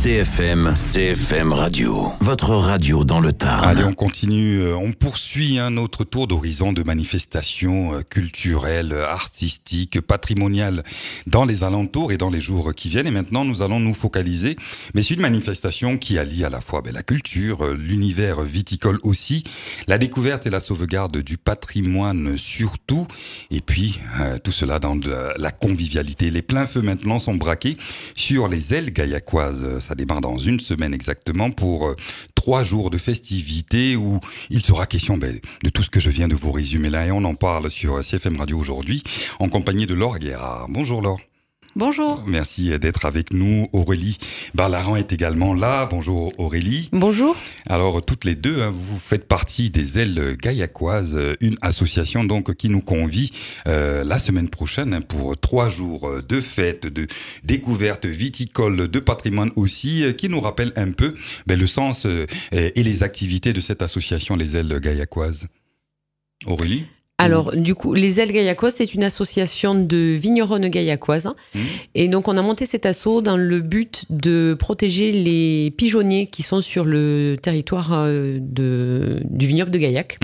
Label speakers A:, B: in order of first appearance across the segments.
A: CFM Radio, votre radio dans le Tarn.
B: Allez, on continue, on poursuit notre tour d'horizon de manifestations culturelles, artistiques, patrimoniales dans les alentours et dans les jours qui viennent. Et maintenant, nous allons nous focaliser, mais sur une manifestation qui allie à la fois la culture, l'univers viticole aussi, la découverte et la sauvegarde du patrimoine surtout, et puis tout cela dans la convivialité. Les pleins feux maintenant sont braqués sur les ailes gaillacoises. Ça démarre dans une semaine exactement pour 3 jours de festivités où il sera question de tout ce que je viens de vous résumer là, et on en parle sur CFM Radio aujourd'hui en compagnie de Laure Guérard. Bonjour Laure.
C: Bonjour.
B: Merci d'être avec nous. Aurélie Barlaran est également là. Bonjour Aurélie.
C: Bonjour. Alors
B: toutes les deux, vous faites partie des ailes gaillacoises, une association donc qui nous convie la semaine prochaine pour 3 jours de fêtes, de découvertes viticoles, de patrimoine aussi, qui nous rappelle un peu le sens et les activités de cette association, les ailes gaillacoises. Aurélie?
C: Alors, du coup, les ailes gaillacoises, c'est une association de vigneronnes gaillacoises. Et donc, on a monté cet asso dans le but de protéger les pigeonniers qui sont sur le territoire du vignoble de Gaillac.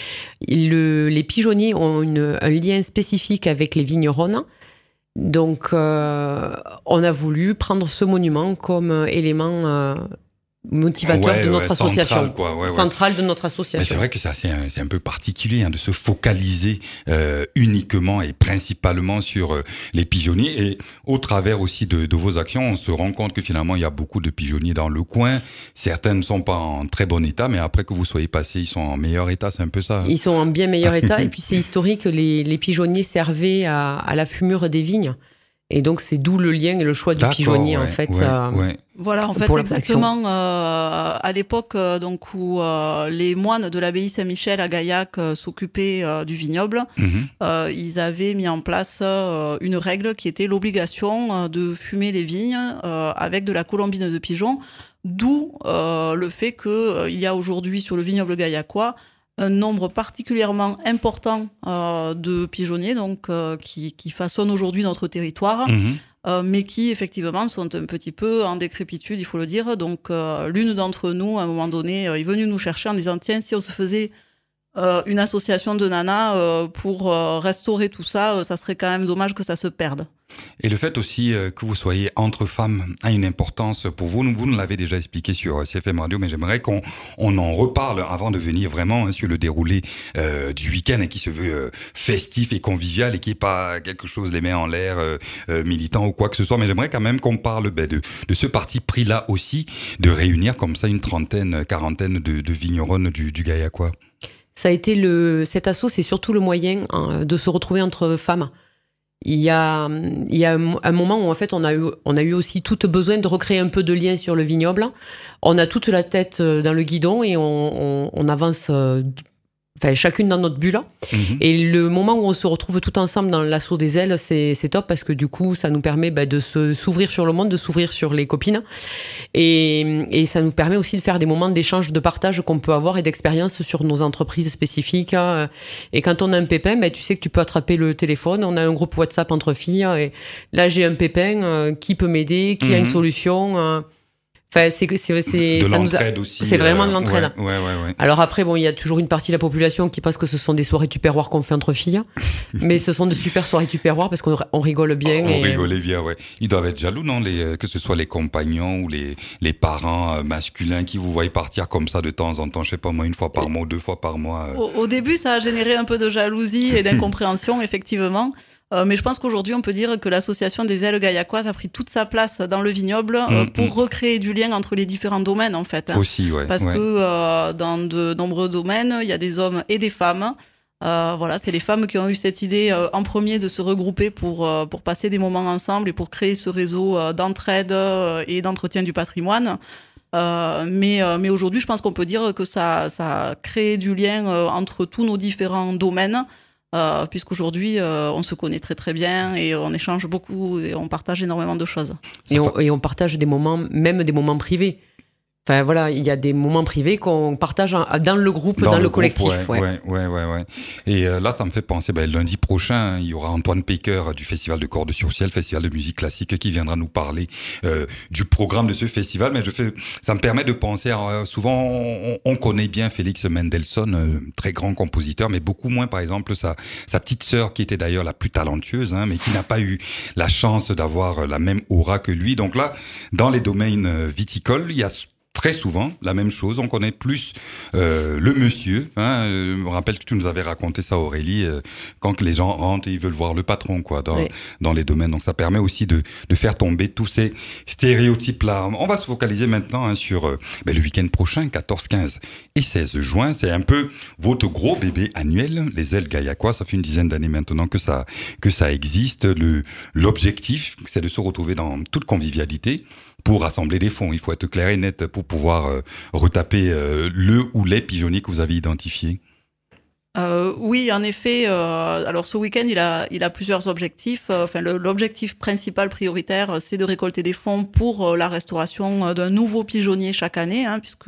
C: Les pigeonniers ont un lien spécifique avec les vigneronnes. Donc, on a voulu prendre ce monument comme élément motivateur de notre association, centrale de notre association.
B: Mais c'est vrai que c'est un peu particulier de se focaliser uniquement et principalement sur les pigeonniers, et au travers aussi de vos actions, on se rend compte que finalement il y a beaucoup de pigeonniers dans le coin. Certains ne sont pas en très bon état, mais après que vous soyez passés, ils sont en meilleur état, c'est un peu ça.
C: Ils sont en bien meilleur état, et puis c'est historique, les pigeonniers servaient à la fumure des vignes. Et donc, c'est d'où le lien et le choix du pigeonnier, en fait.
D: Voilà, en fait, exactement. À l'époque donc où les moines de l'abbaye Saint-Michel à Gaillac s'occupaient du vignoble, ils avaient mis en place une règle qui était l'obligation de fumer les vignes avec de la colombine de pigeon, d'où le fait qu'il y a aujourd'hui sur le vignoble gaillacois un nombre particulièrement important de pigeonniers donc, qui façonnent aujourd'hui notre territoire, mais qui effectivement sont un petit peu en décrépitude, il faut le dire. Donc l'une d'entre nous, à un moment donné, est venue nous chercher en disant « Tiens, si on se faisait une association de nanas pour restaurer tout ça, ça serait quand même dommage que ça se perde ».
B: Et le fait aussi que vous soyez entre femmes a une importance pour vous. Vous nous l'avez déjà expliqué sur CFM Radio, mais j'aimerais qu'on en reparle avant de venir vraiment sur le déroulé du week-end, qui se veut festif et convivial et qui n'est pas quelque chose les mains en l'air, militant ou quoi que ce soit. Mais j'aimerais quand même qu'on parle de ce parti pris-là aussi, de réunir comme ça une trentaine, quarantaine de vigneronnes du Gaillacois.
C: Ça a été cet asso, c'est surtout le moyen de se retrouver entre femmes. Il y a un moment où en fait on a eu aussi tout besoin de recréer un peu de lien sur le vignoble. On a toute la tête dans le guidon et on avance chacune dans notre bulle. Et le moment où on se retrouve tout ensemble dans l'assaut des ailes, c'est top, parce que du coup ça nous permet de s'ouvrir sur le monde, de s'ouvrir sur les copines, et ça nous permet aussi de faire des moments d'échange, de partage qu'on peut avoir, et d'expérience sur nos entreprises spécifiques. Et quand on a un pépin, tu sais que tu peux attraper le téléphone. On a un groupe WhatsApp entre filles, et là j'ai un pépin, qui peut m'aider, qui a une solution. C'est
B: de l'entraide aussi.
C: C'est vraiment de l'entraide.
B: Ouais.
C: Alors après, il y a toujours une partie de la population qui pense que ce sont des soirées tupperware qu'on fait entre filles. Mais ce sont de super soirées tupperware parce qu'on rigole bien.
B: On rigolait bien, ouais. Ils doivent être jaloux, non, que ce soit les compagnons ou les parents masculins qui vous voient partir comme ça de temps en temps, je sais pas moi, 1 fois par mois ou 2 fois par mois.
D: Au début, ça a généré un peu de jalousie et d'incompréhension, effectivement. Mais je pense qu'aujourd'hui, on peut dire que l'association des ailes gaillacoises a pris toute sa place dans le vignoble pour recréer du lien entre les différents domaines, en fait.
B: Aussi, ouais.
D: Parce que dans de nombreux domaines, il y a des hommes et des femmes. C'est les femmes qui ont eu cette idée en premier de se regrouper pour passer des moments ensemble et pour créer ce réseau d'entraide et d'entretien du patrimoine. Mais aujourd'hui, je pense qu'on peut dire que ça a créé du lien entre tous nos différents domaines. Puisqu'aujourd'hui, on se connaît très très bien et on échange beaucoup et on partage énormément de choses.
C: Et on partage des moments, même des moments privés. Enfin voilà, il y a des moments privés qu'on partage dans le groupe, dans le collectif.
B: Ouais. Et là, ça me fait penser, lundi prochain, il y aura Antoine Pecker du Festival de Cordes-sur-Ciel, festival de musique classique, qui viendra nous parler du programme de ce festival. Mais ça me permet de penser, souvent on connaît bien Félix Mendelssohn, très grand compositeur, mais beaucoup moins par exemple sa petite sœur, qui était d'ailleurs la plus talentueuse, mais qui n'a pas eu la chance d'avoir la même aura que lui. Donc là, dans les domaines viticoles, il y a très souvent la même chose, on connaît plus le monsieur. Je me rappelle que tu nous avais raconté ça, Aurélie, quand les gens rentrent et ils veulent voir le patron, dans les domaines. Donc ça permet aussi de faire tomber tous ces stéréotypes-là. On va se focaliser maintenant sur le week-end prochain, 14, 15 et 16 juin. C'est un peu votre gros bébé annuel, les Ailes Gaillacois. Ça fait une dizaine d'années maintenant que ça existe. L'objectif, c'est de se retrouver dans toute convivialité pour rassembler des fonds. Il faut être clair et net pour pouvoir retaper le ou les pigeonniers que vous avez identifiés.
D: Oui, en effet. Alors ce week-end, il a plusieurs objectifs. L'objectif principal, prioritaire, c'est de récolter des fonds pour la restauration d'un nouveau pigeonnier chaque année, puisque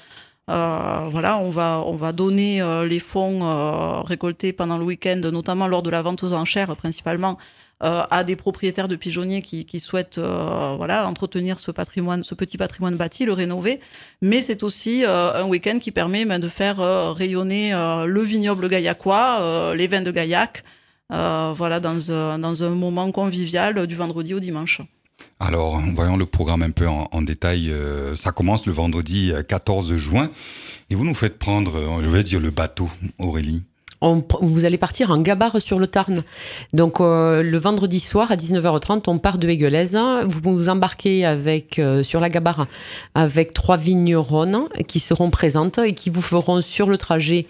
D: on va donner les fonds récoltés pendant le week-end, notamment lors de la vente aux enchères, principalement à des propriétaires de pigeonniers qui souhaitent entretenir ce petit patrimoine bâti, le rénover. Mais c'est aussi un week-end qui permet de faire rayonner le vignoble gaillacois, les vins de Gaillac, dans un moment convivial du vendredi au dimanche.
B: Alors, voyons le programme un peu en détail. Ça commence le vendredi 14 juin et vous nous faites prendre, je vais dire, le bateau, Aurélie.
C: Vous allez partir en Gabarre sur le Tarn. Donc le vendredi soir à 19h30, on part de Aiguelaise. Vous vous embarquez sur la Gabarre avec 3 vigneronnes qui seront présentes et qui vous feront sur le trajet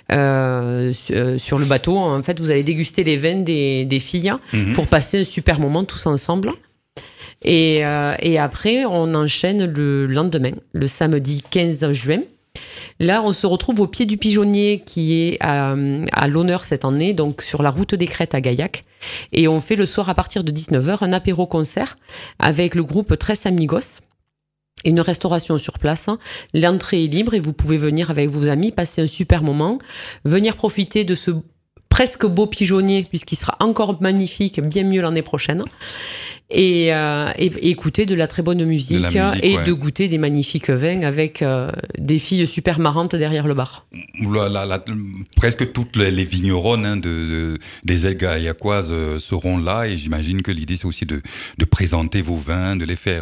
C: sur le bateau. En fait, vous allez déguster les vins des filles pour passer un super moment tous ensemble. Et après, on enchaîne le lendemain, le samedi 15 juin. Là, on se retrouve au pied du pigeonnier qui est à l'honneur cette année, donc sur la route des Crêtes à Gaillac. Et on fait le soir à partir de 19h un apéro-concert avec le groupe Tres Amigos. Une restauration sur place. L'entrée est libre et vous pouvez venir avec vos amis, passer un super moment, venir profiter de ce presque beau pigeonnier puisqu'il sera encore magnifique, bien mieux l'année prochaine. Et écouter de la très bonne musique de goûter des magnifiques vins avec des filles super marrantes derrière le bar.
B: Presque toutes les vigneronnes des Ailes Gaillacoises seront là et j'imagine que l'idée c'est aussi de présenter vos vins, de les faire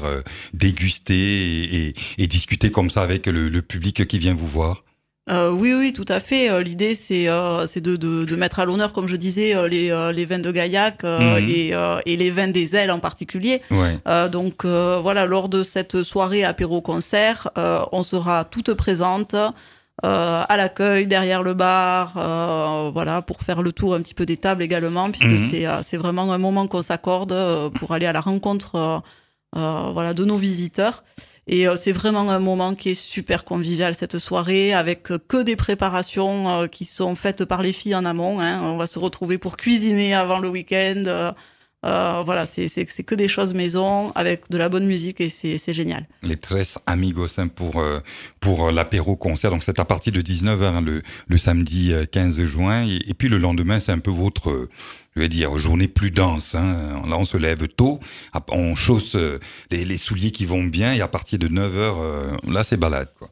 B: déguster et discuter comme ça avec le public qui vient vous voir.
D: Oui, tout à fait. L'idée, c'est de mettre à l'honneur, comme je disais, les vins de Gaillac et les vins des Ailes en particulier.
B: Ouais.
D: Lors de cette soirée apéro-concert, on sera toutes présentes à l'accueil, derrière le bar, pour faire le tour un petit peu des tables également, puisque c'est vraiment un moment qu'on s'accorde pour aller à la rencontre de nos visiteurs. Et c'est vraiment un moment qui est super convivial, cette soirée, avec que des préparations qui sont faites par les filles en amont. On va se retrouver pour cuisiner avant le week-end. C'est que des choses maison, avec de la bonne musique, et c'est génial.
B: Les Tres Amigos pour l'apéro-concert. Donc c'est à partir de 19h le samedi 15 juin. Et puis le lendemain, c'est un peu votre... journée plus dense. Là, on se lève tôt, on chausse les souliers qui vont bien, et à partir de 9h, là, c'est balade, quoi.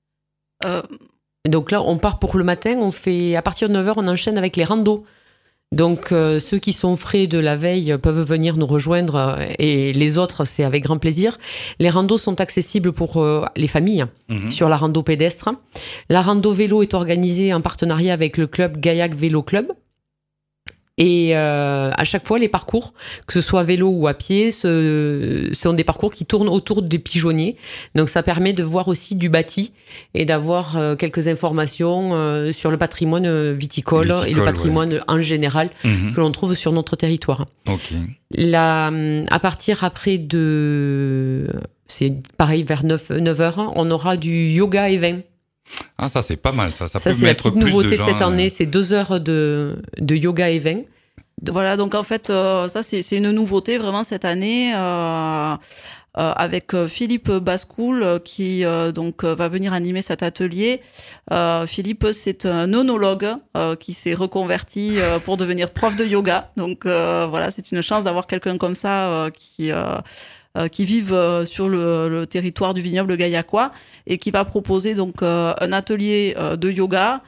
C: Donc là, on part pour le matin, à partir de 9h, on enchaîne avec les randos. Donc ceux qui sont frais de la veille peuvent venir nous rejoindre et les autres, c'est avec grand plaisir. Les randos sont accessibles pour les familles sur la rando pédestre. La rando vélo est organisée en partenariat avec le club Gaillac Vélo Club. Et à chaque fois, les parcours, que ce soit à vélo ou à pied, sont des parcours qui tournent autour des pigeonniers. Donc ça permet de voir aussi du bâti et d'avoir quelques informations sur le patrimoine viticole et le patrimoine en général que l'on trouve sur notre territoire.
B: Okay.
C: Là, à partir après c'est pareil, vers 9h, on aura du yoga et vin.
B: Ah, ça c'est pas mal, ça peut
C: c'est
B: mettre
C: la petite
B: plus
C: nouveauté
B: de gens,
C: de cette année, c'est 2 heures de yoga et vin.
D: Voilà, donc en fait, ça c'est une nouveauté vraiment cette année. avec Philippe Bascoul qui donc va venir animer cet atelier. Philippe, c'est un onologue qui s'est reconverti pour devenir prof de yoga. Donc voilà, c'est une chance d'avoir quelqu'un comme ça qui vivent sur le territoire du vignoble gaillacois et qui va proposer donc un atelier de yoga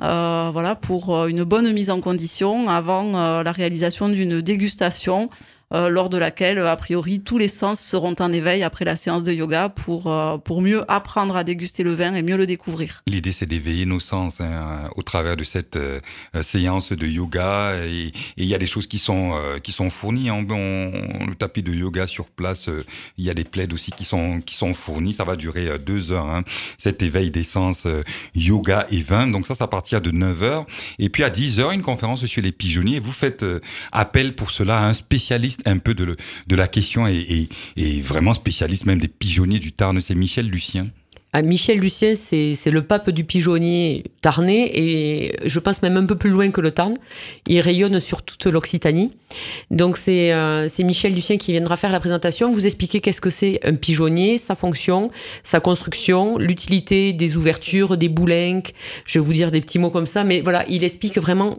D: pour une bonne mise en condition avant la réalisation d'une dégustation lors de laquelle, a priori, tous les sens seront en éveil après la séance de yoga pour mieux apprendre à déguster le vin et mieux le découvrir.
B: L'idée, c'est d'éveiller nos sens au travers de cette séance de yoga. Et il y a des choses qui sont fournies. Le tapis de yoga sur place, il y a des plaids aussi qui sont fournis. Ça va durer 2 heures. Cet éveil des sens yoga et vin. Donc ça partir de 9h. Et puis à 10h, une conférence sur les pigeonniers. Vous faites appel pour cela à un spécialiste un peu de la question et vraiment spécialiste même des pigeonniers du Tarn, c'est Michel Lucien.
C: Michel Lucien, c'est le pape du pigeonnier tarnais et je pense même un peu plus loin que le Tarn. Il rayonne sur toute l'Occitanie. Donc c'est Michel Lucien qui viendra faire la présentation, vous expliquer qu'est-ce que c'est un pigeonnier, sa fonction, sa construction, l'utilité des ouvertures, des boulinques, je vais vous dire des petits mots comme ça, mais voilà, il explique vraiment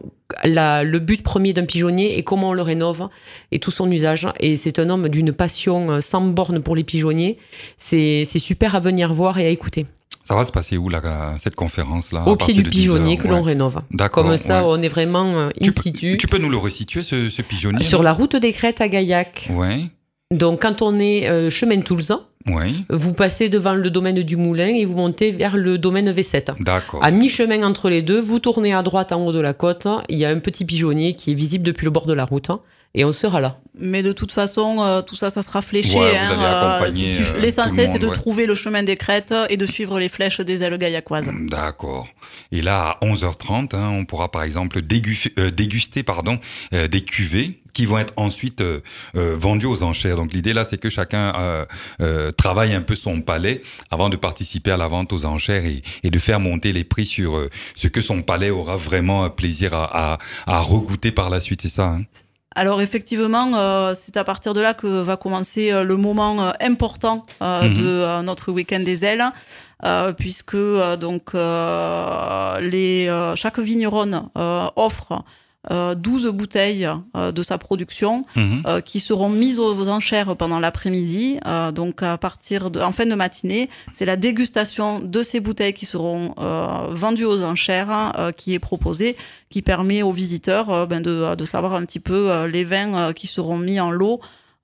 C: le but premier d'un pigeonnier et comment on le rénove et tout son usage. Et c'est un homme d'une passion sans borne pour les pigeonniers. C'est super à venir voir et à écouter.
B: Ça va se passer où, cette conférence-là?
C: Au pied du pigeonnier que l'on rénove.
B: D'accord.
C: Comme ça, on est vraiment in situ.
B: Tu peux nous le resituer, ce pigeonnier?
C: Sur la route des Crêtes à Gaillac.
B: Ouais.
C: Donc, quand on est chemin de Toulouse, vous passez devant le domaine du Moulin et vous montez vers le domaine V7.
B: D'accord.
C: À mi-chemin entre les deux, vous tournez à droite en haut de la côte. Il y a un petit pigeonnier qui est visible depuis le bord de la route. Et on sera là.
D: Mais de toute façon, tout ça sera fléché.
B: Ouais, vous allez accompagner
D: l'essentiel, c'est de trouver le chemin des crêtes et de suivre les flèches des ailes gaillacoises.
B: D'accord. Et là, à 11h30, on pourra par exemple déguster des cuvées qui vont être ensuite vendues aux enchères. Donc l'idée là, c'est que chacun travaille un peu son palais avant de participer à la vente aux enchères et de faire monter les prix sur ce que son palais aura vraiment plaisir à regoûter par la suite. C'est ça,
D: Alors effectivement, c'est à partir de là que va commencer le moment important de notre week-end des ailes, puisque chaque vigneronne offre 12 bouteilles de sa production qui seront mises aux enchères pendant l'après-midi. Donc à partir en fin de matinée, c'est la dégustation de ces bouteilles qui seront vendues aux enchères qui est proposée, qui permet aux visiteurs de savoir un petit peu les vins qui seront mis en lot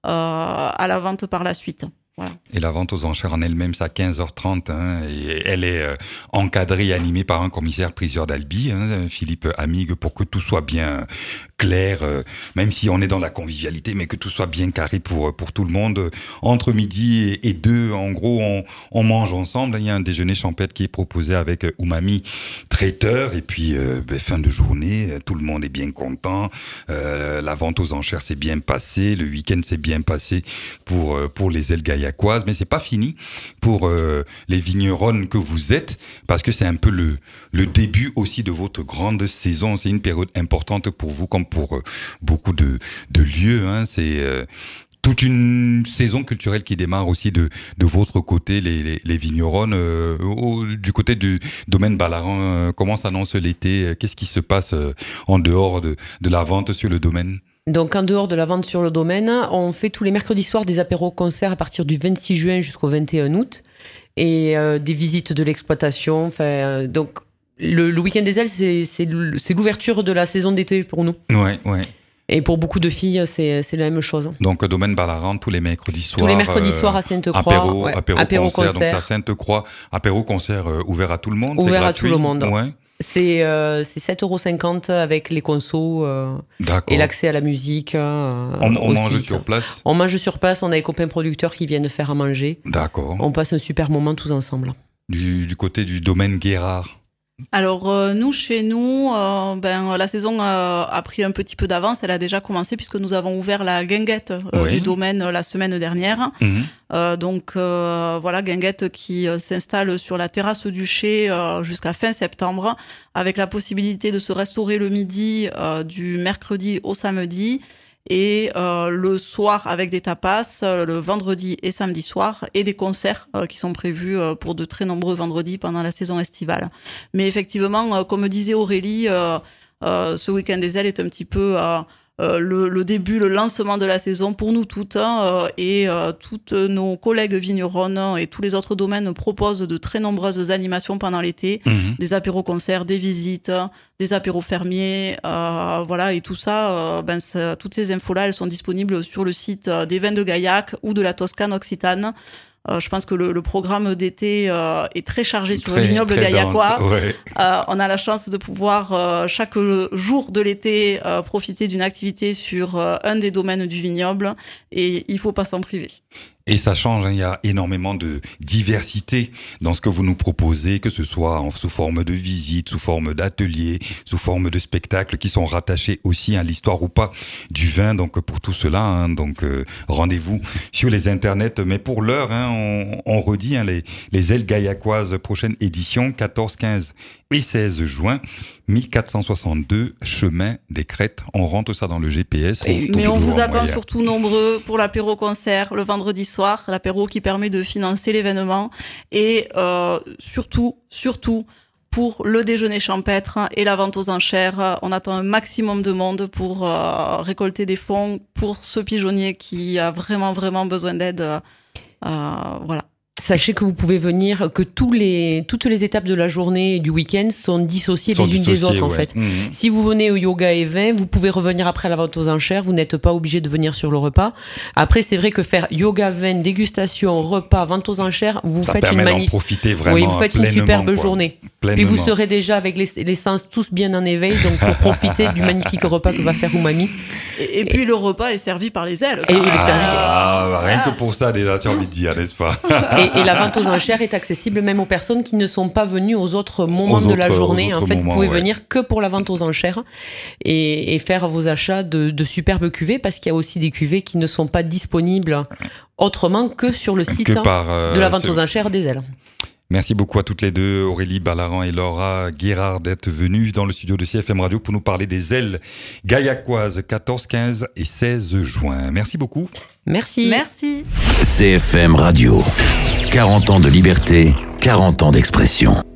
D: à la vente par la suite. Voilà.
B: Et la vente aux enchères en elle-même, c'est à 15h30, et elle est encadrée et animée par un commissaire priseur d'Albi, Philippe Amigue, pour que tout soit bien clair, même si on est dans la convivialité, mais que tout soit bien carré pour tout le monde. Entre midi et 2, en gros, on mange ensemble. Il y a un déjeuner champêtre qui est proposé avec Umami traiteur, et puis fin de journée, tout le monde est bien content. La vente aux enchères s'est bien passée, le week-end s'est bien passé pour les ailes gaillacoises, mais c'est pas fini pour les vigneronnes que vous êtes, parce que c'est un peu le début aussi de votre grande saison. C'est une période importante pour vous, comme pour beaucoup de lieux. C'est toute une saison culturelle qui démarre aussi de votre côté, les vigneronnes. Du côté du domaine Ballaran, comment s'annonce l'été? Qu'est-ce qui se passe en dehors de la vente sur le domaine?
C: Donc, en dehors de la vente sur le domaine, on fait tous les mercredis soirs des apéros-concerts à partir du 26 juin jusqu'au 21 août et des visites de l'exploitation. Donc, le week-end des ailes, c'est l'ouverture de la saison d'été pour nous.
B: Ouais.
C: Et pour beaucoup de filles, c'est la même chose.
B: Donc, domaine Ballaran, tous les mercredis soirs.
C: Tous les mercredis soirs à Sainte-Croix.
B: Apéro-concert. Donc, c'est à Sainte-Croix. Apéro-concert ouvert à tout le monde.
C: Ouvert à tout le monde.
B: Ouais.
C: C'est 7,50 € avec les consos et l'accès à la musique.
B: On mange sur place?
C: On mange sur place, on a des copains producteurs qui viennent faire à manger.
B: D'accord.
C: On passe un super moment tous ensemble.
B: Du côté du domaine Guérard?
D: Alors chez nous, la saison a pris un petit peu d'avance. Elle a déjà commencé puisque nous avons ouvert la guinguette du domaine la semaine dernière. Guinguette qui s'installe sur la terrasse du chai jusqu'à fin septembre, avec la possibilité de se restaurer le midi du mercredi au samedi. Et le soir, avec des tapas, le vendredi et samedi soir, et des concerts qui sont prévus pour de très nombreux vendredis pendant la saison estivale. Mais effectivement, comme disait Aurélie, ce week-end des ailes est un petit peu le début, le lancement de la saison pour nous toutes, et toutes nos collègues vigneronnes et tous les autres domaines proposent de très nombreuses animations pendant l'été, des apéros-concerts, des visites, des apéros fermiers, voilà, et tout ça, toutes ces infos-là, elles sont disponibles sur le site des Vins de Gaillac ou de la Toscane Occitane. Je pense que le programme d'été est très chargé sur le vignoble gaillacois. Ouais. On a la chance de pouvoir chaque jour de l'été profiter d'une activité sur un des domaines du vignoble, et il faut pas s'en priver.
B: Et ça change, il y a énormément de diversité dans ce que vous nous proposez, que ce soit sous forme de visite, sous forme d'ateliers, sous forme de spectacles qui sont rattachés aussi à l'histoire ou pas du vin. Donc pour tout cela, rendez-vous sur les internets. Mais pour l'heure, on redit les ailes gaillacoises, prochaine édition, 14, 15 et 16 juin, 1462 chemin des Crêtes. On rentre ça dans le GPS.
D: Mais on vous attend surtout nombreux pour l'apéro-concert le vendredi soir, l'apéro qui permet de financer l'événement, et surtout pour le déjeuner champêtre et la vente aux enchères. On attend un maximum de monde pour récolter des fonds pour ce pigeonnier qui a vraiment, vraiment besoin d'aide. Voilà.
C: Sachez que vous pouvez venir, que toutes les étapes de la journée et du week-end sont dissociées les unes des autres, en fait. Si vous venez au yoga et vin, vous pouvez revenir après la vente aux enchères, vous n'êtes pas obligé de venir sur le repas. Après, c'est vrai que faire yoga, vin, dégustation, repas, vente aux enchères, vous faites une superbe journée. Pleinement. Puis vous serez déjà avec les sens tous bien en éveil, donc pour profiter du magnifique repas que va faire Umami.
D: Et puis le repas est servi par les ailes.
B: Rien que pour ça, déjà, tu as envie de dire, n'est-ce pas?
C: Et la vente aux enchères est accessible même aux personnes qui ne sont pas venues aux autres moments de la journée. En fait, vous pouvez venir que pour la vente aux enchères et faire vos achats de superbes cuvées, parce qu'il y a aussi des cuvées qui ne sont pas disponibles autrement que sur le site de la vente aux enchères des ailes.
B: Merci beaucoup à toutes les deux, Aurélie Ballaran et Laura Guérard, d'être venues dans le studio de CFM Radio pour nous parler des ailes gaillacoises 14, 15 et 16 juin. Merci beaucoup.
C: Merci.
A: CFM Radio. 40 ans de liberté, 40 ans d'expression.